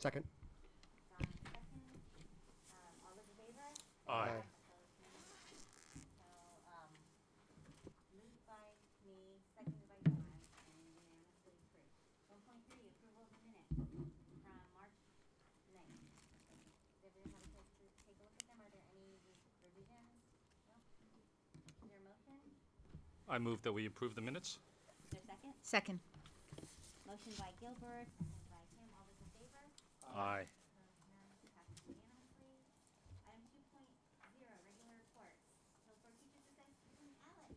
Second. John second. All those in favor? Aye. Moved by me, seconded by John, and unanimously approved. 1.3, approval of the minutes from March 9th. Did everyone have a chance to take a look at them? Are there any revisions? No? Is there a motion? I move that we approve the minutes. Is there a second? Second. Motion by Gilbert, seconded by Kim. All those in favor? Aye. Opposed, none, passes unanimously. Item 2.0, regular reports. Hillsborough Teachers Association, Alex.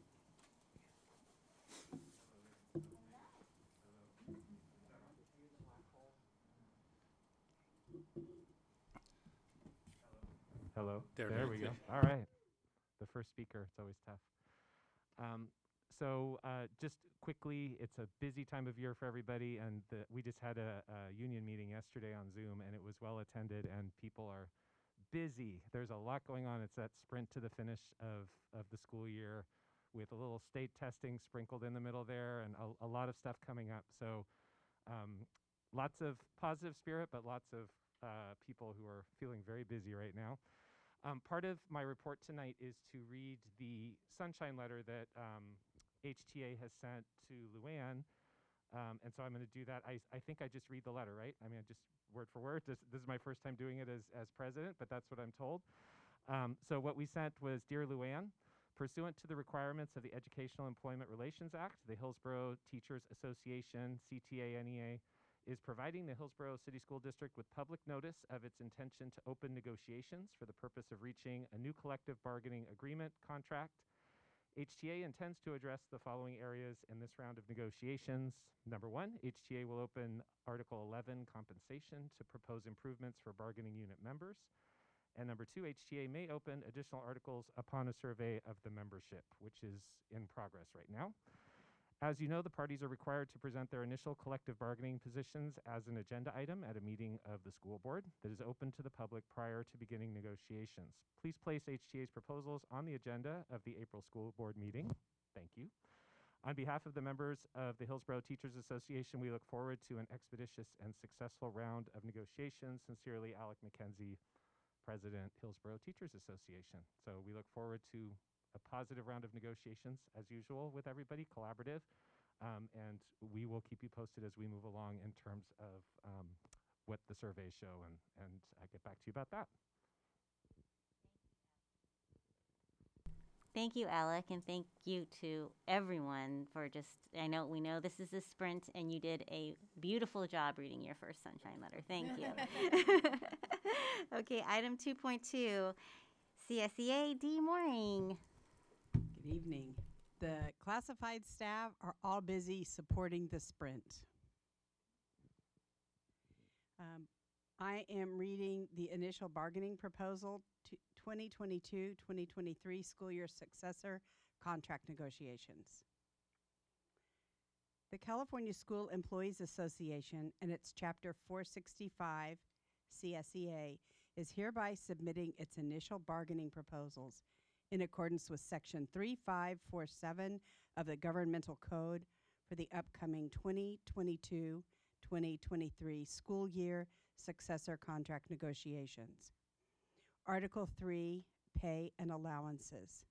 Hello. There There it we is. go. All right. The first speaker, it's always tough. Just quickly, it's a busy time of year for everybody, and we just had a union meeting yesterday on Zoom, and it was well attended, and people are busy. There's a lot going on. It's that sprint to the finish of the school year with a little state testing sprinkled in the middle there, and a lot of stuff coming up. So lots of positive spirit, but lots of people who are feeling very busy right now. Part of my report tonight is to read the sunshine letter that HTA has sent to Luann, and so I'm going to do that. I think I just read the letter, right? I mean, just word for word. This is my first time doing it as president, but that's what I'm told. So what we sent was, Dear Luann, pursuant to the requirements of the Educational Employment Relations Act, the Hillsborough Teachers Association, CTA-NEA, is providing the Hillsborough City School District with public notice of its intention to open negotiations for the purpose of reaching a new collective bargaining agreement contract. HTA intends to address the following areas in this round of negotiations. Number one, HTA will open Article 11, compensation, to propose improvements for bargaining unit members. And number two, HTA may open additional articles upon a survey of the membership, which is in progress right now. As you know, the parties are required to present their initial collective bargaining positions as an agenda item at a meeting of the school board that is open to the public prior to beginning negotiations. Please place HTA's proposals on the agenda of the April school board meeting. Thank you. On behalf of the members of the Hillsborough Teachers Association, we look forward to an expeditious and successful round of negotiations. Sincerely, Alec McKenzie, President, Hillsborough Teachers Association. So we look forward to a positive round of negotiations, as usual, with everybody, collaborative, and we will keep you posted as we move along in terms of what the surveys show, and I'll get back to you about that. Thank you, Alec, and thank you to everyone for we know this is a sprint, and you did a beautiful job reading your first sunshine letter. Thank you. Okay, item 2.2, CSEA, Dee Mooring. Good evening. The classified staff are all busy supporting the sprint. I am reading the initial bargaining proposal to 2022-2023 school year successor contract negotiations. The California School Employees Association and its Chapter 465 CSEA is hereby submitting its initial bargaining proposals in accordance with Section 3547 of the Governmental Code for the upcoming 2022-2023 school year successor contract negotiations. Article 3, Pay and Allowances.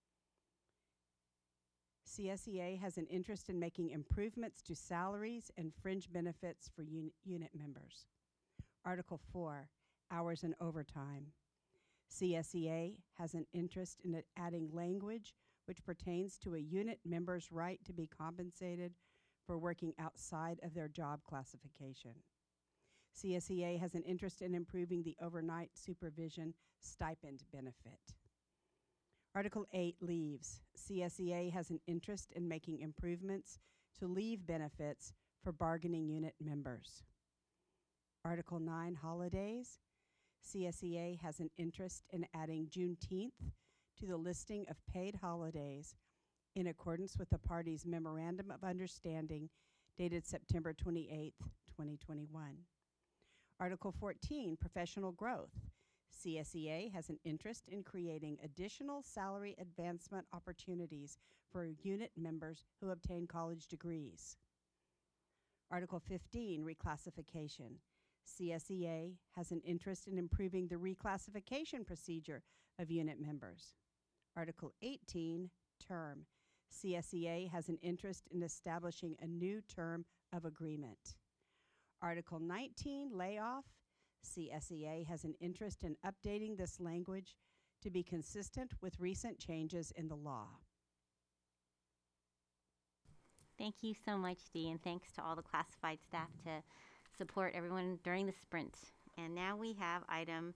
CSEA has an interest in making improvements to salaries and fringe benefits for unit members. Article 4, Hours and Overtime. CSEA has an interest in adding language which pertains to a unit member's right to be compensated for working outside of their job classification. CSEA has an interest in improving the overnight supervision stipend benefit. Article 8, Leaves. CSEA has an interest in making improvements to leave benefits for bargaining unit members. Article 9, Holidays. CSEA has an interest in adding Juneteenth to the listing of paid holidays in accordance with the parties' Memorandum of Understanding dated September 28, 2021. Article 14, Professional Growth. CSEA has an interest in creating additional salary advancement opportunities for unit members who obtain college degrees. Article 15, Reclassification. CSEA has an interest in improving the reclassification procedure of unit members. Article 18, term. CSEA has an interest in establishing a new term of agreement. Article 19, layoff. CSEA has an interest in updating this language to be consistent with recent changes in the law. Thank you so much, Dee, and thanks to all the classified staff to support everyone during the sprint. And now we have item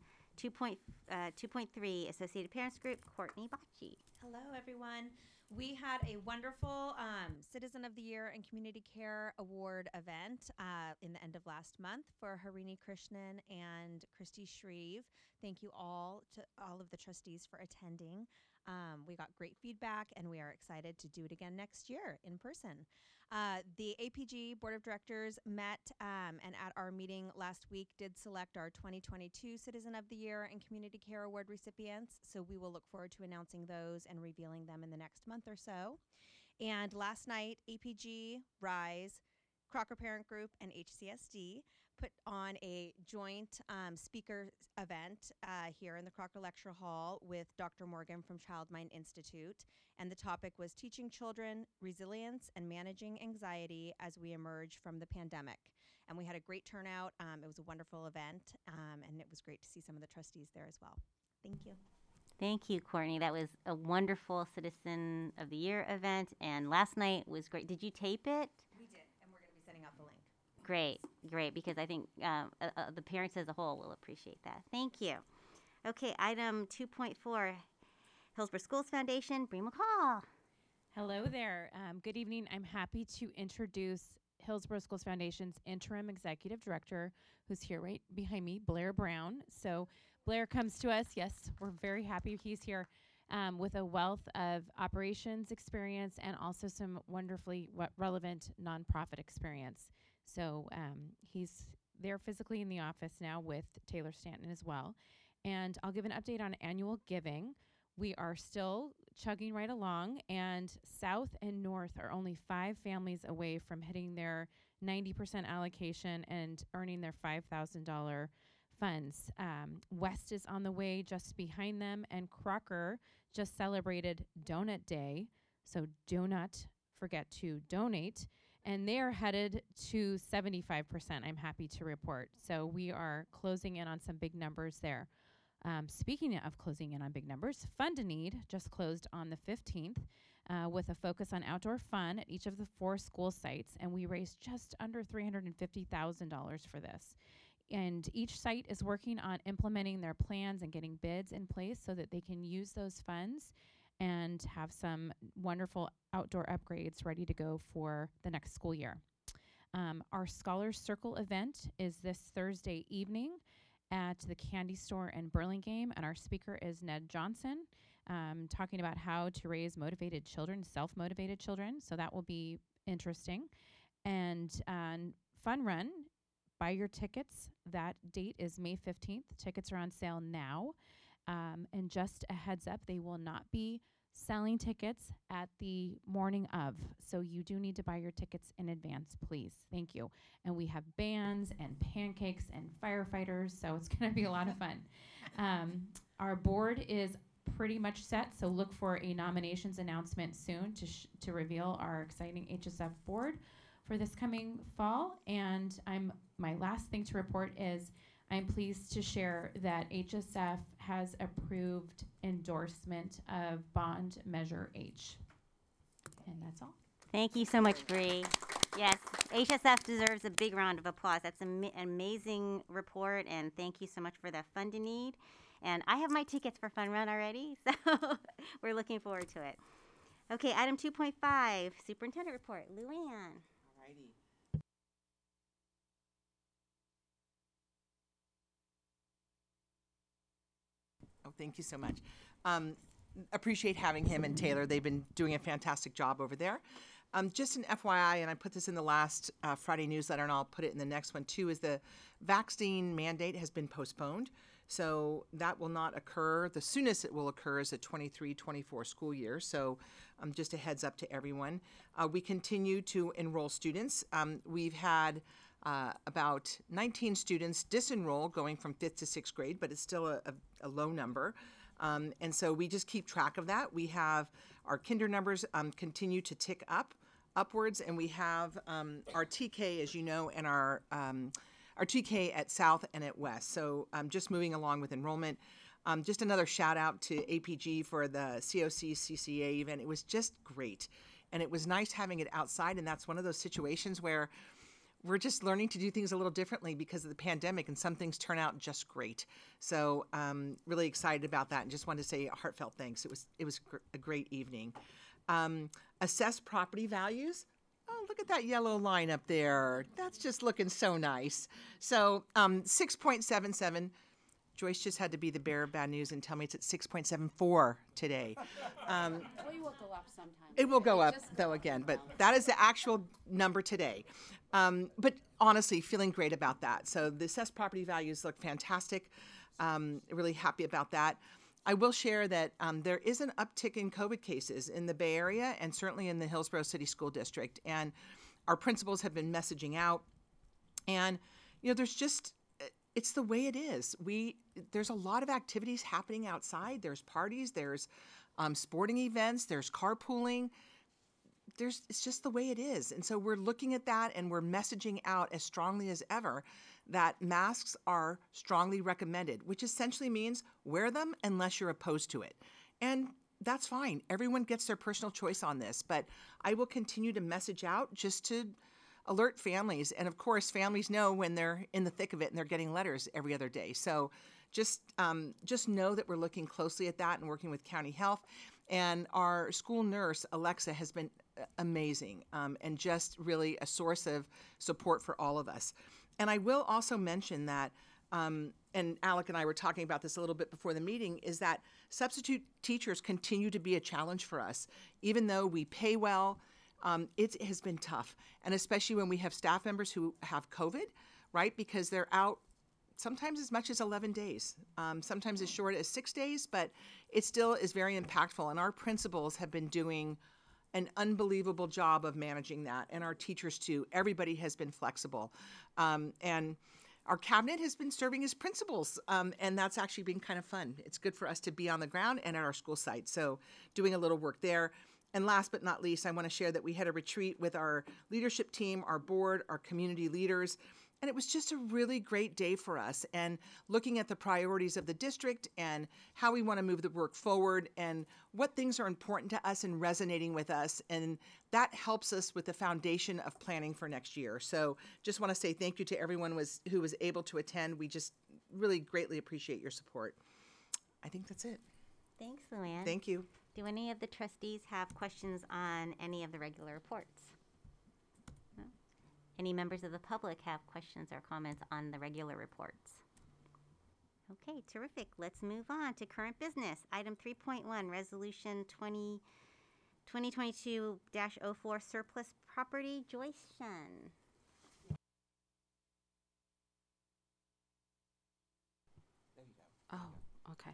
2.3, Associated Parents Group, Courtney Bocci. Hello, everyone. We had a wonderful Citizen of the Year and Community Care Award event in the end of last month for Harini Krishnan and Christy Shreve. Thank you all to all of the trustees for attending. We got great feedback, and we are excited to do it again next year in person. The APG Board of Directors met and at our meeting last week did select our 2022 Citizen of the Year and Community Care Award recipients. So we will look forward to announcing those and revealing them in the next month or so. And last night, APG, RISE, Crocker Parent Group, and HCSD put on a joint speaker event here in the Crocker Lecture Hall with Dr. Morgan from Childmind Institute. And the topic was teaching children resilience and managing anxiety as we emerge from the pandemic. And we had a great turnout. It was a wonderful event, and it was great to see some of the trustees there as well. Thank you. Thank you, Courtney. That was a wonderful Citizen of the Year event, and last night was great. Did you tape it? We did, and we're going to be sending out the link. Great, because I think the parents as a whole will appreciate that. Thank you. Okay, item 2.4, Hillsborough Schools Foundation, Bree McCall. Hello there. Good evening. I'm happy to introduce Hillsborough Schools Foundation's interim executive director, who's here right behind me, Blair Brown. So Blair comes to us. Yes, we're very happy he's here with a wealth of operations experience and also some wonderfully relevant nonprofit experience. So he's there physically in the office now with Taylor Stanton as well. And I'll give an update on annual giving. We are still chugging right along, and South and North are only 5 families away from hitting their 90% allocation and earning their $5,000 funds. West is on the way just behind them, and Crocker just celebrated Donut Day, so do not forget to donate. And they are headed to 75%, I'm happy to report. So we are closing in on some big numbers there. Speaking of closing in on big numbers, Fund a Need just closed on the 15th with a focus on outdoor fun at each of the 4 school sites, and we raised just under $350,000 for this. And each site is working on implementing their plans and getting bids in place so that they can use those funds and have some wonderful outdoor upgrades ready to go for the next school year. Our Scholars Circle event is this Thursday evening at the Candy Store in Burlingame, and our speaker is Ned Johnson, talking about how to raise motivated children, self-motivated children, so that will be interesting. And Fun Run, buy your tickets. That date is May 15th. Tickets are on sale now. And just a heads up, they will not be selling tickets at the morning of. So you do need to buy your tickets in advance, please. Thank you. And we have bands and pancakes and firefighters, so it's going to be a lot of fun. Our board is pretty much set, so look for a nominations announcement soon to reveal our exciting HSF board for this coming fall. And my last thing to report is I'm pleased to share that HSF has approved endorsement of Bond Measure H. And that's all. Thank you so much, Bree. Yes, HSF deserves a big round of applause. That's an amazing report, and thank you so much for the Fund a Need. And I have my tickets for Fun Run already, so we're looking forward to it. Okay, item 2.5, Superintendent Report. Luann. Alrighty. Oh, thank you so much. Appreciate having him and Taylor. They've been doing a fantastic job over there. Just an FYI, and I put this in the last Friday newsletter, and I'll put it in the next one too, is the vaccine mandate has been postponed. So that will not occur. The soonest it will occur is the 23-24 school year. So just a heads up to everyone. We continue to enroll students. We've had about 19 students disenroll going from 5th to 6th grade, but it's still a low number. And so we just keep track of that. We have our kinder numbers continue to tick upwards, and we have our TK, as you know, and our TK at South and at West. So just moving along with enrollment. Just another shout out to APG for the COC CCA event. It was just great. And it was nice having it outside. And that's one of those situations where we're just learning to do things a little differently because of the pandemic, and some things turn out just great. So really excited about that, and just wanted to say a heartfelt thanks. It was a great evening. Assess property values. Oh, look at that yellow line up there. That's just looking so nice. So 6.77. Joyce just had to be the bearer of bad news and tell me it's at 6.74 today. Well, you will go up sometime. It will go up, though, again, but that is the actual number today. But honestly, feeling great about that. So the assessed property values look fantastic. Really happy about that. I will share that there is an uptick in COVID cases in the Bay Area and certainly in the Hillsborough City School District. And our principals have been messaging out. And, there's just, it's the way it is. There's a lot of activities happening outside. There's parties, there's sporting events, there's carpooling. It's just the way it is. And so we're looking at that, and we're messaging out as strongly as ever that masks are strongly recommended, which essentially means wear them unless you're opposed to it. And that's fine. Everyone gets their personal choice on this, but I will continue to message out just to alert families. And of course, families know when they're in the thick of it and they're getting letters every other day. So just know that we're looking closely at that and working with County Health. And our school nurse, Alexa, has been amazing and just really a source of support for all of us. And I will also mention that, and Alec and I were talking about this a little bit before the meeting, is that substitute teachers continue to be a challenge for us. Even though we pay well, it has been tough. And especially when we have staff members who have COVID, right? Because they're out sometimes as much as 11 days, sometimes as short as 6 days, but it still is very impactful. And our principals have been doing an unbelievable job of managing that, and our teachers too. Everybody has been flexible. And our cabinet has been serving as principals, and that's actually been kind of fun. It's good for us to be on the ground and at our school site, so doing a little work there. And last but not least, I want to share that we had a retreat with our leadership team, our board, our community leaders, and it was just a really great day for us, and looking at the priorities of the district and how we want to move the work forward and what things are important to us and resonating with us. And that helps us with the foundation of planning for next year. So just want to say thank you to everyone who was able to attend. We just really greatly appreciate your support. I think that's it. Thanks, Luann. Thank you. Do any of the trustees have questions on any of the regular reports? No? Any members of the public have questions or comments on the regular reports? Okay, terrific. Let's move on to current business. Item 3.1, Resolution 2022-04 Surplus Property. Joyce Shen. Oh, okay.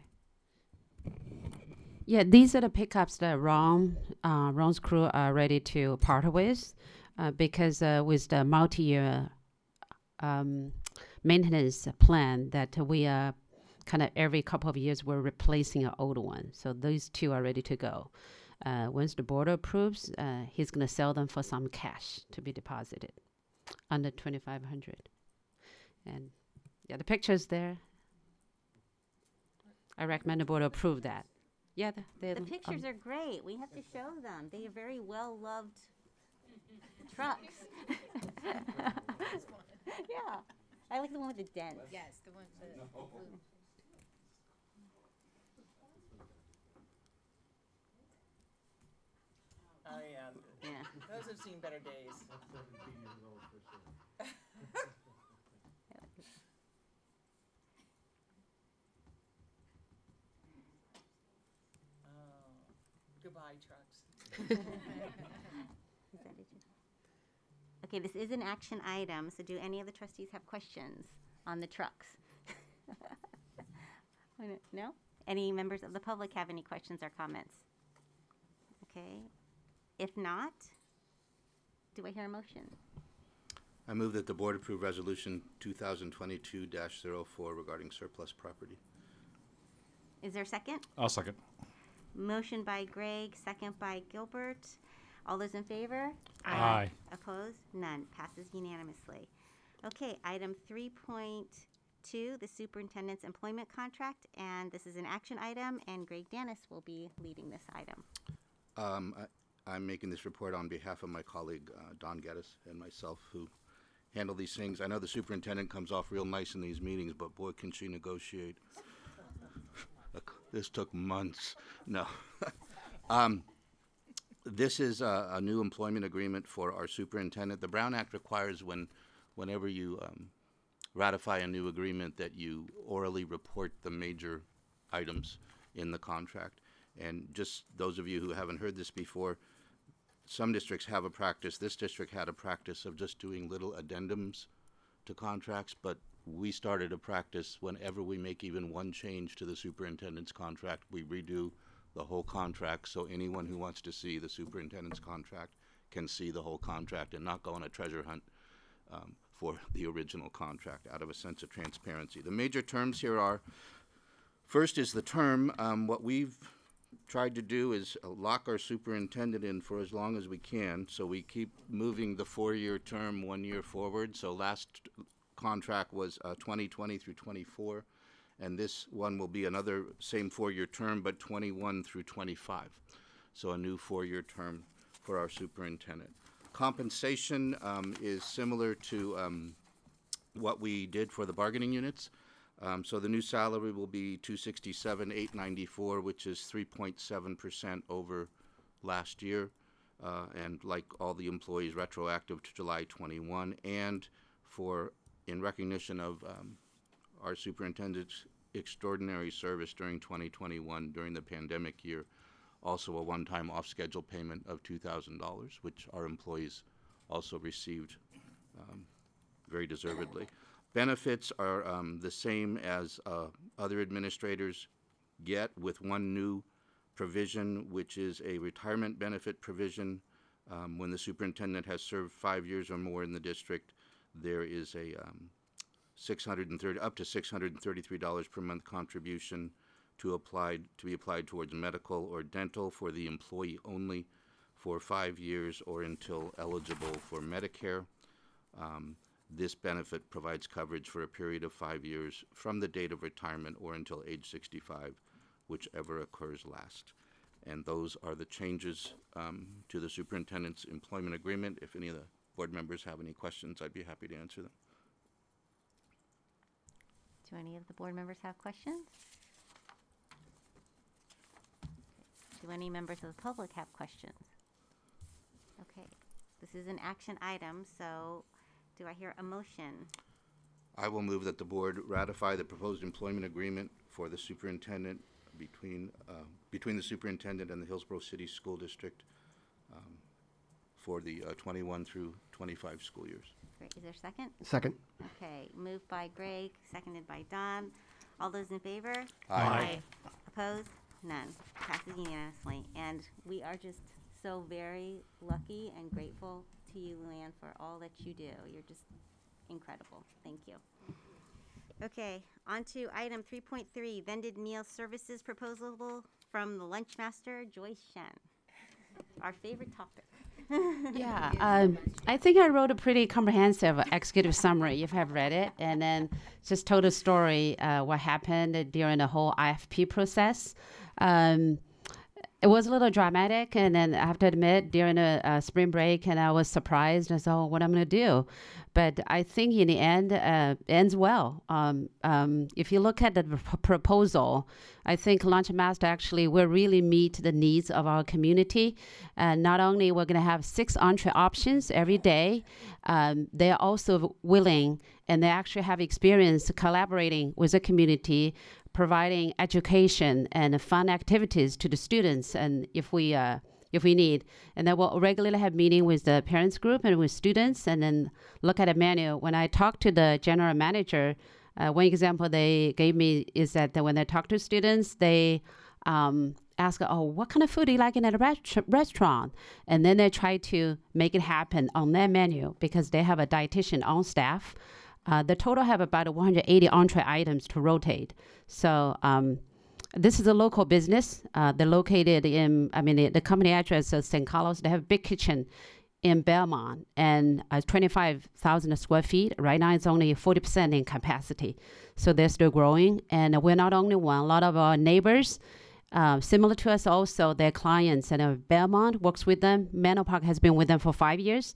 Yeah, these are the pickups that Ron's crew are ready to part with, because with the multi-year maintenance plan that we are kind of every couple of years we're replacing an old one. So these two are ready to go. Once the board approves, he's going to sell them for some cash to be deposited, under $2,500. And yeah, the picture's there. I recommend the board approve that. Yeah, The pictures are great. We have to show them. They are very well-loved trucks. Yeah. I like the one with the dent. Yes, the one. Oh, yeah. Yeah. Those have seen better days. Goodbye, trucks. Okay, this is an action item, so do any of the trustees have questions on the trucks? No? Any members of the public have any questions or comments? Okay. If not, do I hear a motion? I move that the board approve resolution 2022-04 regarding surplus property. Is there a second? I'll second. Motion by Greg, second by Gilbert. All those in favor? Aye. Opposed? None. Passes unanimously. Okay, item 3.2, the superintendent's employment contract, and this is an action item, and Greg Dennis will be leading this item. I'm making this report on behalf of my colleague, Don Geddes, and myself, who handle these things. I know the superintendent comes off real nice in these meetings, but boy, can she negotiate. This took months. No. This is a new employment agreement for our superintendent. The Brown Act requires whenever you ratify a new agreement that you orally report the major items in the contract. And just those of you who haven't heard this before, some districts have a practice. This district had a practice of just doing little addendums to contracts, but we started a practice whenever we make even one change to the superintendent's contract, we redo the whole contract, so anyone who wants to see the superintendent's contract can see the whole contract and not go on a treasure hunt for the original contract out of a sense of transparency. The major terms here are, first is the term. What we've tried to do is lock our superintendent in for as long as we can, so we keep moving the 4-year term 1 year forward. So last contract was 2020 through 24, and this one will be another same 4-year term, but 21 through 25. So a new 4-year term for our superintendent. Compensation is similar to what we did for the bargaining units. So the new salary will be $267,894, which is 3.7% over last year, and like all the employees, retroactive to July 21, and in recognition of our superintendent's extraordinary service during 2021 during the pandemic year, also a one-time off-schedule payment of $2,000, which our employees also received very deservedly. Benefits are the same as other administrators get, with one new provision, which is a retirement benefit provision. When the superintendent has served 5 years or more in the district, there is a up to $633 per month contribution to be applied towards medical or dental for the employee only for 5 years or until eligible for Medicare. This benefit provides coverage for a period of 5 years from the date of retirement or until age 65, whichever occurs last. And those are the changes to the superintendent's employment agreement. If any of the board members have any questions, I'd be happy to answer them. Do any of the board members have questions? Do any members of the public have questions? Okay, this is an action item, so do I hear a motion? I will move that the board ratify the proposed employment agreement for the superintendent between the superintendent and the Hillsborough City School District for the 21 through 25 school years. Great. Is there a second? Second. Okay. Moved by Greg, seconded by Don. All those in favor? Aye. Opposed? None. Passes unanimously. And we are just so very lucky and grateful to you, Luann, for all that you do. You're just incredible. Thank you. Okay, on to item 3.3, vended meal services proposal from the lunch master, Joyce Shen. Our favorite topic. Yeah, I think I wrote a pretty comprehensive executive summary, if I've read it, and then just told a story what happened during the whole IFP process. It was a little dramatic, and then I have to admit, during the spring break, and I was surprised. I said, "Oh, what I'm going to do?" But I think in the end, ends well. If you look at the proposal, I think Lunch Master actually will really meet the needs of our community. Not only we're going to have 6 entree options every day, they are also willing, and they actually have experience collaborating with the community, providing education and fun activities to the students, and if we need. And then we'll regularly have meeting with the parents group and with students, and then look at a menu. When I talked to the general manager, one example they gave me is that when they talk to students, they ask, oh, what kind of food do you like in a restaurant? And then they try to make it happen on their menu because they have a dietitian on staff. The total have about 180 entree items to rotate. So this is a local business. They're located in, the company address is St. Carlos. They have a big kitchen in Belmont and 25,000 square feet. Right now, it's only 40% in capacity. So they're still growing. And we're not only one. A lot of our neighbors, similar to us also, their clients. And Belmont works with them. Menlo Park has been with them for 5 years.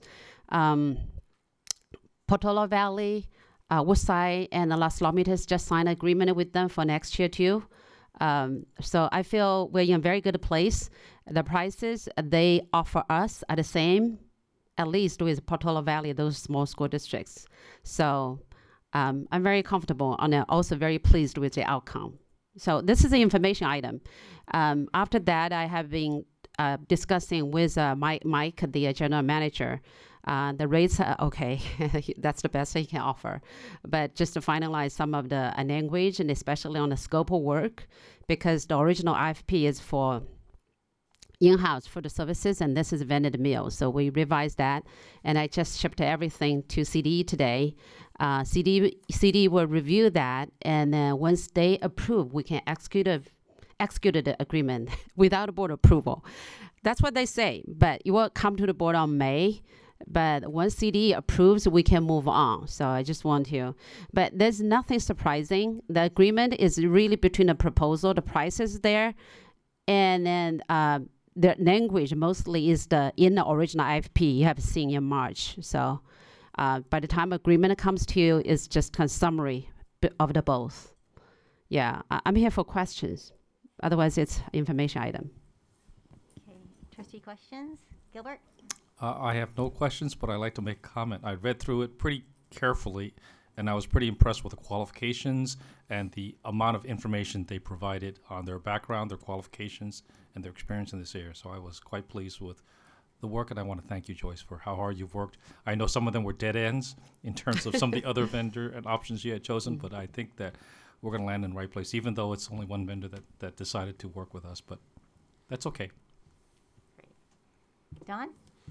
Portola Valley, Woodside, and Las Lomitas just signed an agreement with them for next year too. So I feel we're in a very good place. The prices they offer us are the same, at least with Portola Valley, those small school districts. So I'm very comfortable and also very pleased with the outcome. So this is the information item. After that, I have been discussing with Mike, the general manager. The rates are okay. That's the best he can offer. But just to finalize some of the language, and especially on the scope of work, because the original IFP is for in-house for the services, and this is vended meals. So we revised that, and I just shipped everything to CDE today. CDE will review that, and then once they approve, we can execute the agreement without board approval. That's what they say, but it will come to the board on May. But once CDE approves, we can move on. So I just want to, but there's nothing surprising. The agreement is really between the proposal, the prices there, and then the language mostly is in the original IFP you have seen in March. So by the time agreement comes to you, it's just kind of summary of the both. Yeah, I'm here for questions. Otherwise, it's information item. Okay, trustee questions? Gilbert? I have no questions, but I'd like to make a comment. I read through it pretty carefully, and I was pretty impressed with the qualifications and the amount of information they provided on their background, their qualifications, and their experience in this area. So I was quite pleased with the work, and I want to thank you, Joyce, for how hard you've worked. I know some of them were dead ends in terms of some of the other vendor and options you had chosen, but I think that we're going to land in the right place, even though it's only one vendor that decided to work with us, but that's okay. Great. Don?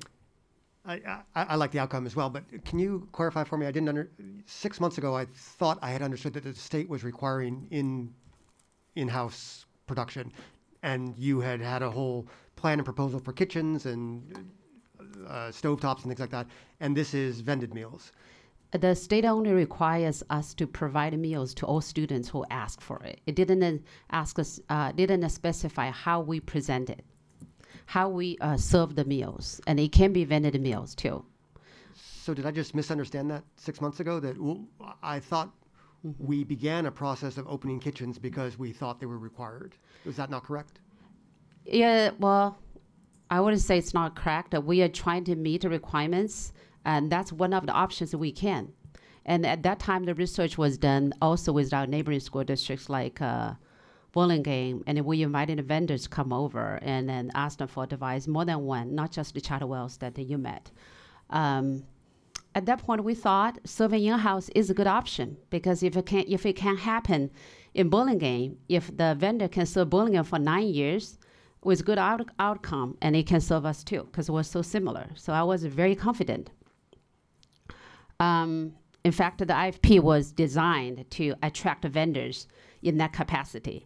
I like the outcome as well, but can you clarify for me? 6 months ago, I thought I had understood that the state was requiring in-house production, and you had a whole plan and proposal for kitchens and stovetops and things like that, and this is vended meals. The state only requires us to provide meals to all students who ask for it. It didn't ask us, didn't specify how we present it, how we serve the meals, and it can be vended meals too. So did I just misunderstand that 6 months ago? That I thought we began a process of opening kitchens because we thought they were required. Is that not correct? Yeah, well, I wouldn't say it's not correct. We are trying to meet the requirements, and that's one of the options we can. And at that time, the research was done also with our neighboring school districts like Burlingame, and we invited the vendors to come over and then asked them for advice, more than one, not just the Charter Wells that you met. At that point, we thought serving in-house is a good option because if it can happen in Burlingame, if the vendor can serve Burlingame for 9 years with good outcome, and it can serve us too because we're so similar. So I was very confident. In fact, the IFP was designed to attract vendors in that capacity.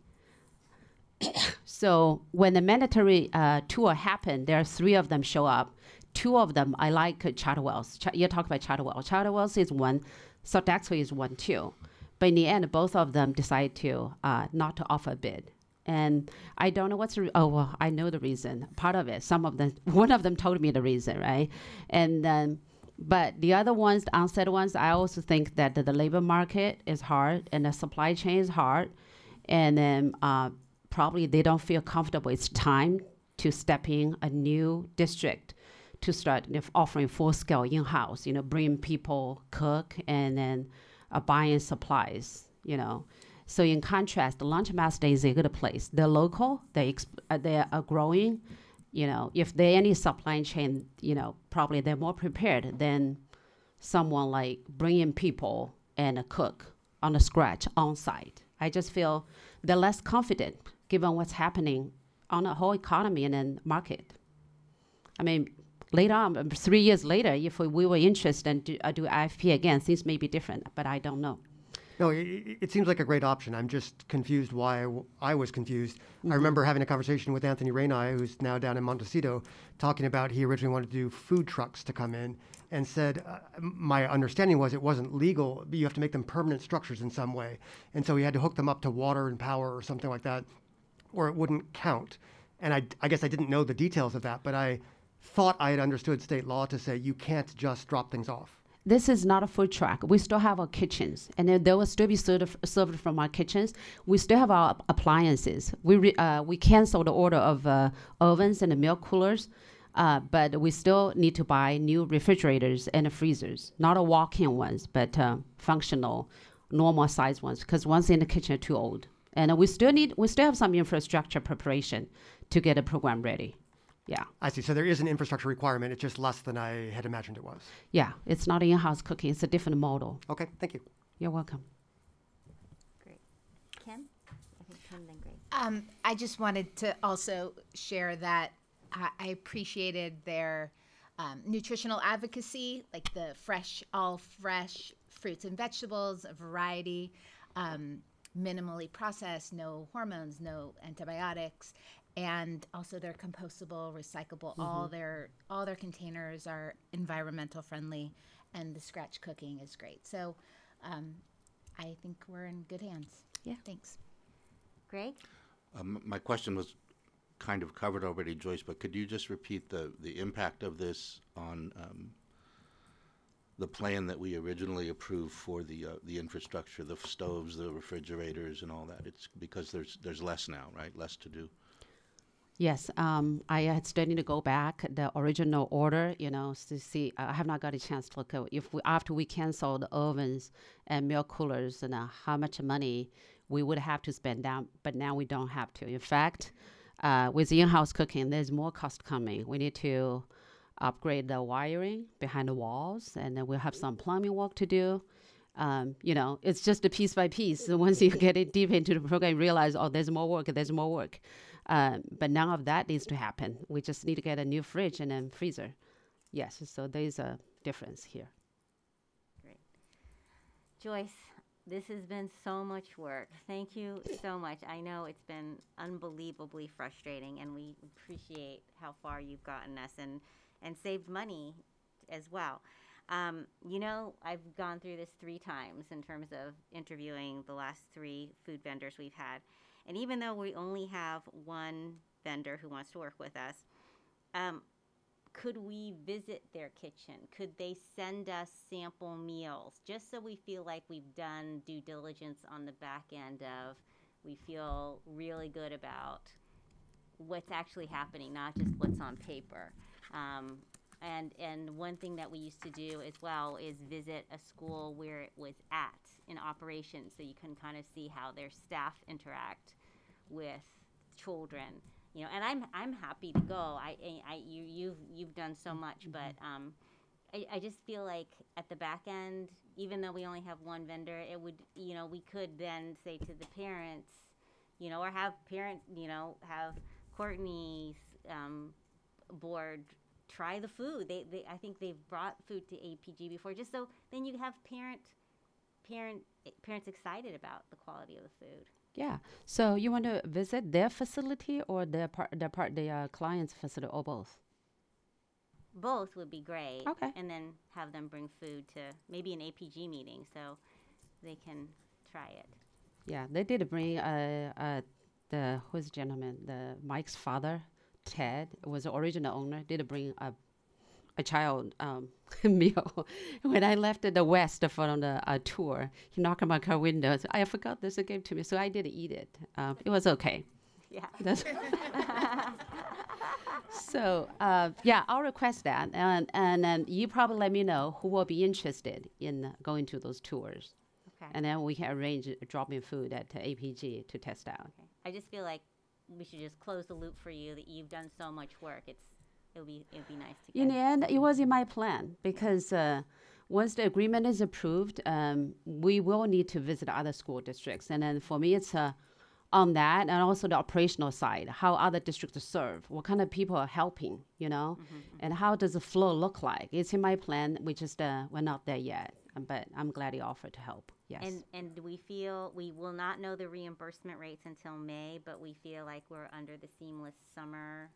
So when the mandatory tour happened, there are 3 of them show up. 2 of them, I like Charter Wells. You talk about Charter Wells. Charter Wells is one, Sodexo is one too. But in the end, both of them decide to not to offer a bid. And I don't know I know the reason. Part of it, one of them told me the reason, right? And then, but the other ones, the unsaid ones, I also think that the labor market is hard and the supply chain is hard. And then probably they don't feel comfortable. It's time to step in a new district to start offering full-scale in-house, bring people, cook, and then buying supplies, So in contrast, the Lunchmaster is a good place. They're local, they are growing, if there any supply chain, probably they're more prepared than someone like bringing people and a cook on the scratch on site. I just feel they're less confident given what's happening on the whole economy and then market. I mean, later on, 3 years later, if we were interested and do IFP again, things may be different, but I don't know. No, it seems like a great option. I'm just confused why I was confused. I remember having a conversation with Anthony Rainai, who's now down in Montecito, talking about he originally wanted to do food trucks to come in, and said, my understanding was it wasn't legal, but you have to make them permanent structures in some way. And so he had to hook them up to water and power or something like that, or it wouldn't count. And I guess I didn't know the details of that, but I thought I had understood state law to say you can't just drop things off. This is not a food truck. We still have our kitchens, and then they will still be served from our kitchens. We still have our appliances. We canceled the order of ovens and the milk coolers, but we still need to buy new refrigerators and freezers, not a walk-in ones, but functional, normal size ones, because ones in the kitchen are too old. And we still have some infrastructure preparation to get a program ready. Yeah. I see. So there is an infrastructure requirement. It's just less than I had imagined it was. Yeah. It's not in-house cooking. It's a different model. Okay. Thank you. You're welcome. Great. Kim? I think Kim, then Grace. I just wanted to also share that I appreciated their nutritional advocacy, like the all fresh fruits and vegetables, a variety, minimally processed, no hormones, no antibiotics. And also they're compostable, recyclable. All their containers are environmental friendly, and the scratch cooking is great. So I think we're in good hands. Yeah. Thanks. Greg? My question was kind of covered already, Joyce, but could you just repeat the impact of this on the plan that we originally approved for the infrastructure, the stoves, the refrigerators, and all that? It's because there's less now, right? Less to do. Yes, I had started to go back the original order, to see. I have not got a chance to look at after we canceled the ovens and milk coolers and how much money we would have to spend down, but now we don't have to. In fact, with in-house cooking, there's more cost coming. We need to upgrade the wiring behind the walls, and then we'll have some plumbing work to do. It's just a piece by piece. So once you get it deep into the program, you realize, there's more work. But none of that needs to happen. We just need to get a new fridge and then freezer. Yes, so there's a difference here. Great. Joyce, this has been so much work. Thank you so much. I know it's been unbelievably frustrating, and we appreciate how far you've gotten us and saved money as well. I've gone through this 3 times in terms of interviewing the last 3 food vendors we've had. And even though we only have one vendor who wants to work with us, could we visit their kitchen? Could they send us sample meals just so we feel like we've done due diligence on the back end of, we feel really good about what's actually happening, not just what's on paper. And one thing that we used to do as well is visit a school where it was in operation, so you can kind of see how their staff interact with children. And I'm happy to go. You've done so much, but I just feel like at the back end, even though we only have one vendor, it would we could then say to the parents, or have have Courtney's board try the food. I think they've brought food to APG before, just so then you have parents excited about the quality of the food. Yeah. So you want to visit their facility or their client's facility, or both? Both would be great. Okay. And then have them bring food to maybe an APG meeting so they can try it. Yeah, they did bring who's the gentleman? Mike's father, Ted, was the original owner. Did bring a child meal. When I left the West for the tour, he knocked on my car window. I forgot this. He gave to me, so I did eat it. It was okay. Yeah. So I'll request that, and then you probably let me know who will be interested in going to those tours. Okay. And then we can arrange dropping food at APG to test out. Okay. I just feel like we should just close the loop for you, that you've done so much work. It'll be nice to get. In the end, it was in my plan, because once the agreement is approved, we will need to visit other school districts. And then for me, it's on that, and also the operational side, how other districts serve, what kind of people are helping, you know, and how does the flow look like? It's in my plan. We just we're not there yet, but I'm glad he offered to help. Yes. And do we feel we will not know the reimbursement rates until May, but we feel like we're under the seamless summer.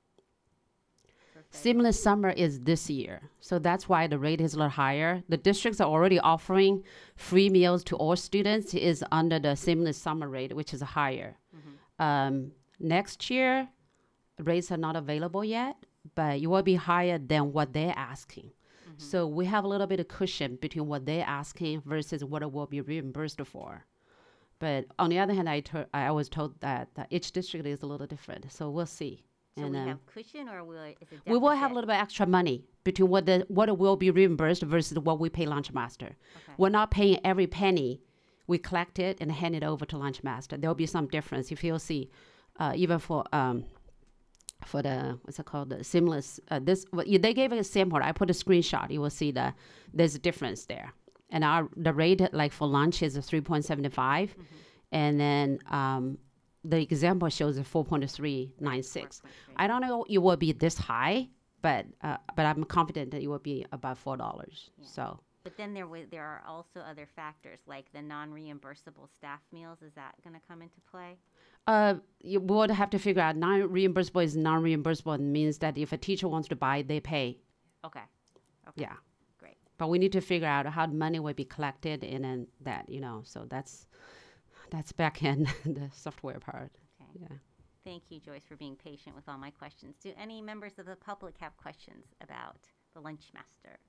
Seamless summer is this year, so that's why the rate is a little higher. The districts are already offering free meals to all students is under the seamless summer rate, which is higher. Next year, rates are not available yet, but it will be higher than what they're asking. So we have a little bit of cushion between what they're asking versus what it will be reimbursed for. But on the other hand, I was told that each district is a little different, so we'll see. So and we have cushion, or is it deficit? we will have a little bit extra money between what it will be reimbursed versus what we pay Lunch Master. Okay. We're not paying every penny. We collect it and hand it over to Lunch Master. There will be some difference. If you'll see, even for the what's it called, the seamless. They gave a sample. I put a screenshot. You will see there's a difference there. And the rate like for lunch is 3.75, and then the example shows a 4.396. I don't know it will be this high, but I'm confident that it will be about $4. Yeah. So. But then there are also other factors like the non-reimbursable staff meals. Is that going to come into play? You would have to figure out non-reimbursable is non-reimbursable. It means that if a teacher wants to buy, they pay. Okay. Yeah. Great. But we need to figure out how the money will be collected and then that, so that's back end, the software part. Okay. Yeah. Thank you, Joyce, for being patient with all my questions. Do any members of the public have questions about the Lunch Master?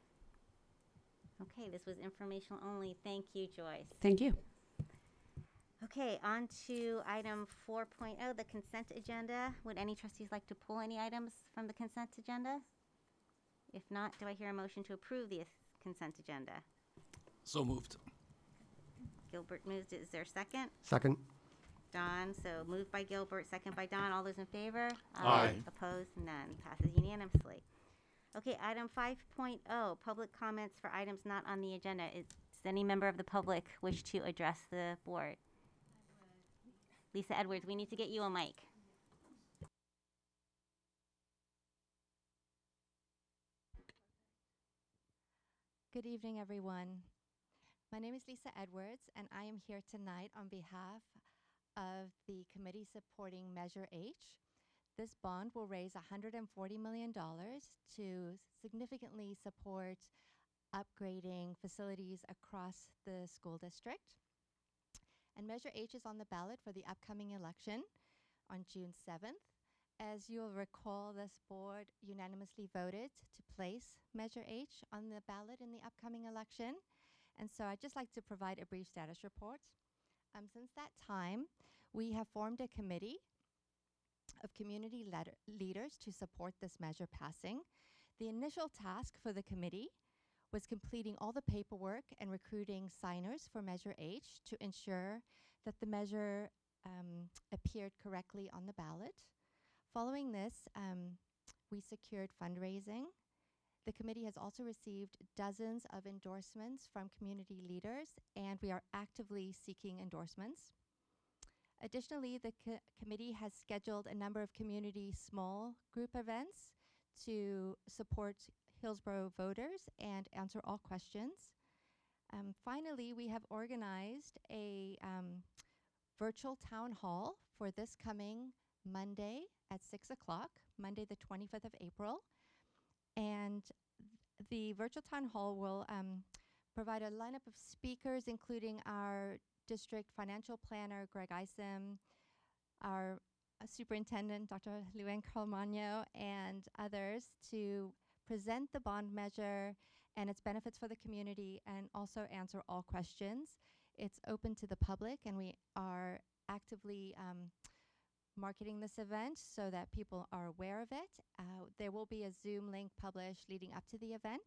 Okay, this was informational only. Thank you, Joyce. Thank you. Okay, on to item 4.0, the consent agenda. Would any trustees like to pull any items from the consent agenda? If not, do I hear a motion to approve the consent agenda? So moved. Gilbert moved. Is there a second? Second. Don, so moved by Gilbert, second by Don. All those in favor? Aye. Opposed? None. Passes unanimously. Okay, item 5.0, public comments for items not on the agenda. Does any member of the public wish to address the board? Lisa Edwards, we need to get you a mic. Good evening, everyone. My name is Lisa Edwards, and I am here tonight on behalf of the committee supporting Measure H. This bond will raise $140 million to significantly support upgrading facilities across the school district. And Measure H is on the ballot for the upcoming election on June 7th. As you'll recall, this board unanimously voted to place Measure H on the ballot in the upcoming election. And so I'd just like to provide a brief status report. Since that time, we have formed a committee of community leaders to support this measure passing. The initial task for the committee was completing all the paperwork and recruiting signers for Measure H to ensure that the measure appeared correctly on the ballot. Following this, we secured fundraising. The committee has also received dozens of endorsements from community leaders, and we are actively seeking endorsements. Additionally, the committee has scheduled a number of community small group events to support Hillsborough voters and answer all questions. Finally, we have organized a virtual town hall for this coming Monday at 6 o'clock, Monday the 25th of April. And the virtual town hall will provide a lineup of speakers, including our district financial planner, Greg Isom, our superintendent, Dr. Luann Carlmagno, and others to present the bond measure and its benefits for the community and also answer all questions. It's open to the public, and we are actively marketing this event so that people are aware of it. There will be a Zoom link published leading up to the event.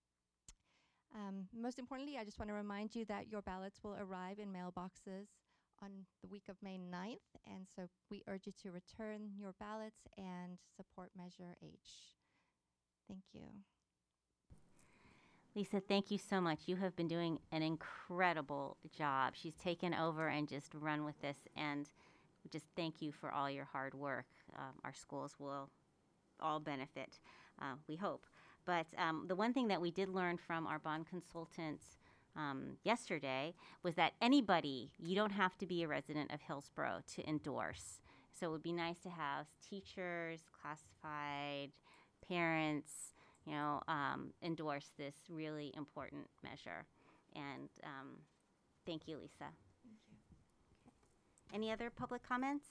Most importantly, I just want to remind you that your ballots will arrive in mailboxes on the week of May 9th, and so we urge you to return your ballots and support Measure H. Thank you. Lisa, thank you so much. You have been doing an incredible job. She's taken over and just run with this, and just thank you for all your hard work. Our schools will all benefit, we hope. But the one thing that we did learn from our bond consultants yesterday was that anybody, you don't have to be a resident of Hillsborough to endorse. So it would be nice to have teachers, classified, parents, endorse this really important measure. And thank you, Lisa. Thank you. Any other public comments?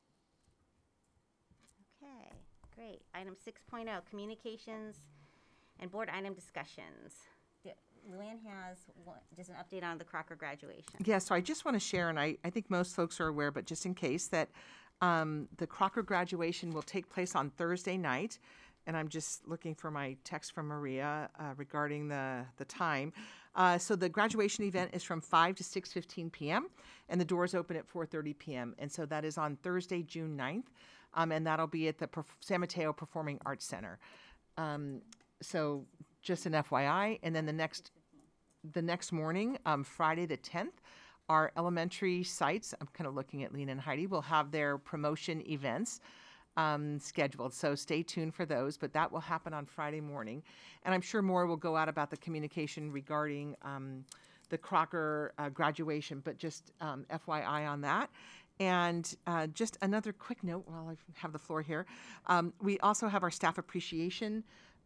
Okay, great. Item 6.0, communications and board item discussions. Luann has just an update on the Crocker graduation. Yeah, so I just want to share, and I think most folks are aware, but just in case, that the Crocker graduation will take place on Thursday night. And I'm just looking for my text from Maria regarding the time. So the graduation event is from 5 to 6:15 p.m. and the doors open at 4:30 p.m. And so that is on Thursday, June 9th, and that'll be at the San Mateo Performing Arts Center. So just an FYI. And then the next morning, Friday the 10th, our elementary sites, I'm kind of looking at Lena and Heidi, will have their promotion events scheduled. So stay tuned for those, but that will happen on Friday morning. And I'm sure more will go out about the communication regarding the Crocker graduation, but just FYI on that. And just another quick note while I have the floor here. We also have our staff appreciation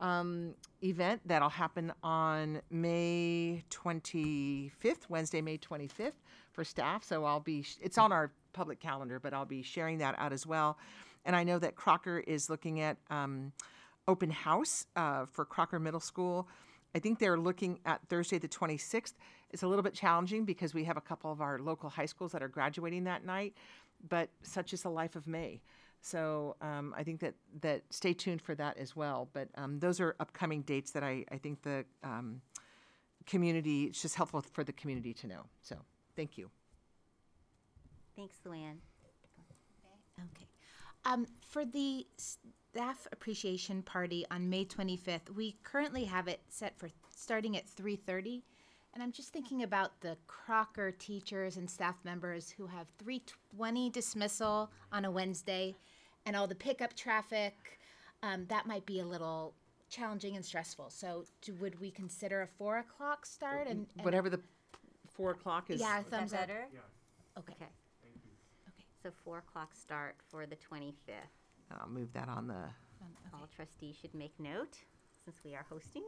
event that'll happen on May 25th, Wednesday, May 25th for staff. So it's on our public calendar, but I'll be sharing that out as well. And I know that Crocker is looking at open house for Crocker Middle School. I think they're looking at Thursday the 26th. It's a little bit challenging because we have a couple of our local high schools that are graduating that night, but such is the life of May. So I think that stay tuned for that as well. But those are upcoming dates that I think the community, it's just helpful for the community to know. So thank you. Thanks, Luann. Okay. For the staff appreciation party on May 25th, we currently have it set for starting at 3:30. And I'm just thinking about the Crocker teachers and staff members who have 3:20 dismissal on a Wednesday and all the pickup traffic. That might be a little challenging and stressful. So would we consider a 4 o'clock start? And whatever the 4 o'clock is. Yeah, thumbs up. Better? Yeah. Okay. Okay. So 4 o'clock start for the 25th. I'll move that on the. All trustees should make note since we are hosting.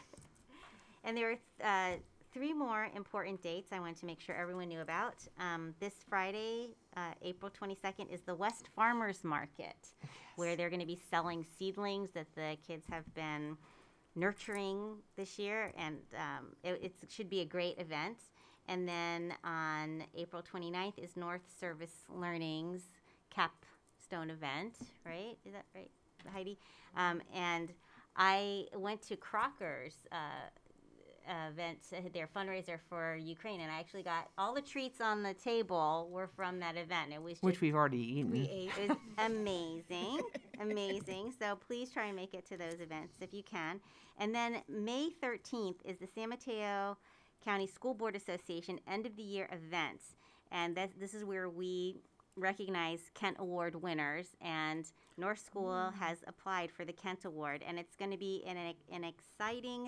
And there are 3 more important dates I wanted to make sure everyone knew about. This Friday, April 22nd, is the West Farmers Market, where they're going to be selling seedlings that the kids have been nurturing this year, and it should be a great event. And then on April 29th is North Service Learning's capstone event, right? Is that right, Heidi? And I went to Crocker's event, their fundraiser for Ukraine, and I actually got all the treats on the table were from that event. It was just, Which we've already eaten. we ate. It was amazing, amazing. So please try and make it to those events if you can. And then May 13th is the San Mateo County School Board Association end of the year events, and this is where we recognize Kent Award winners, and North School has applied for the Kent Award, and it's going to be in an exciting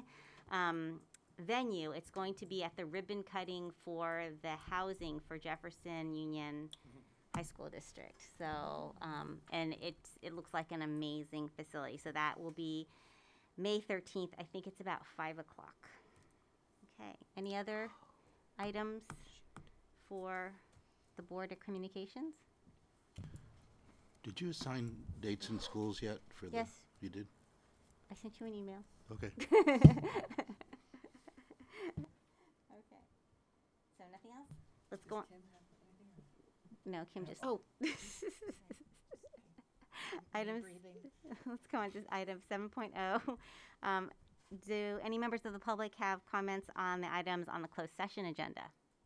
venue. It's going to be at the ribbon cutting for the housing for Jefferson Union High School District. So, and it looks like an amazing facility. So that will be May 13th. I think it's about 5 o'clock. Okay. Any other items for the Board of Communications? Did you assign dates in schools yet for the? Yes. You did? I sent you an email. Okay. Okay. So nothing else? Let's go on. No, Kim just. Oh. Items. Let's go on to item 7.0. Do any members of the public have comments on the items on the closed session agenda?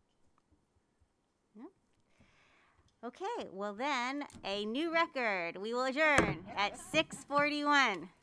No? Okay, well then, a new record. We will adjourn at 6:41.